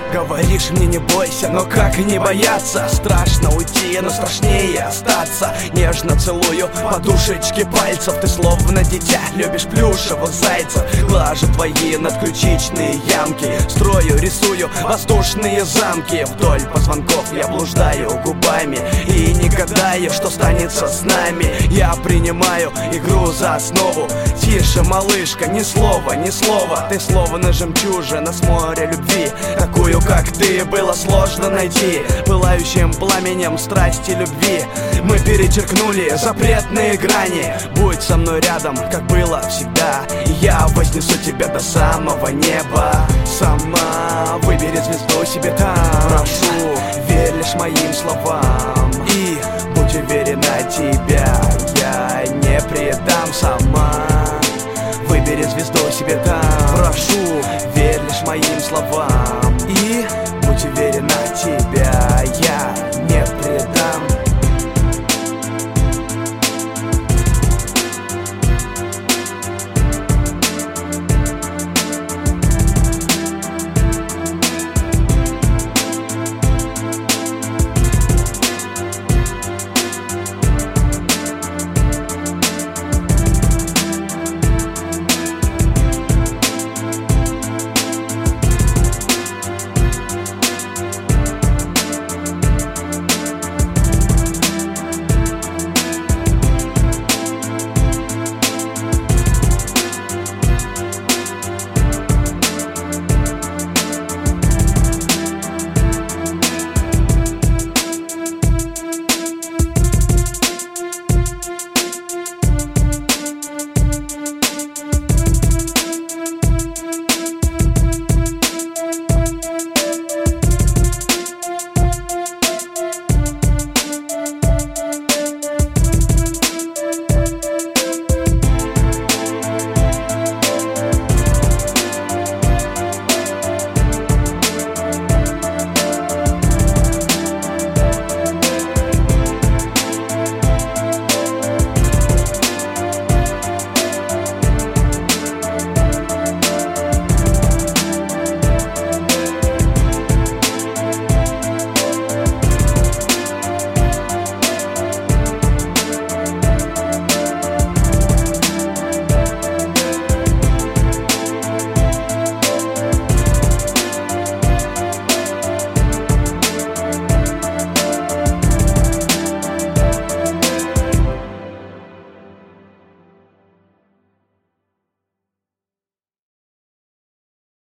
Говоришь мне не бойся, но как не бояться? Страшно уйти, но страшнее остаться. Нежно целую подушечки пальцев. Ты словно дитя, любишь плюшевых зайцев. Глажу твои надключичные ямки. Строю, рисую воздушные замки. Вдоль позвонков я блуждаю губами и не гадаю, что станется с нами. Я принимаю игру за основу. Тише, малышка, ни слова, ни слова. Ты словно жемчужина с моря любви. Такую, как ты, было сложно найти. Пылающим пламенем страсти любви мы перечеркнули запретные грани. Будь со мной рядом, как было всегда, и я вознесу тебя до самого неба. Сама выбери звезду себе там. Прошу, верь лишь моим словам и будь уверена, тебя я не предам. Сама выбери звезду себе там. Прошу, верь лишь моим словам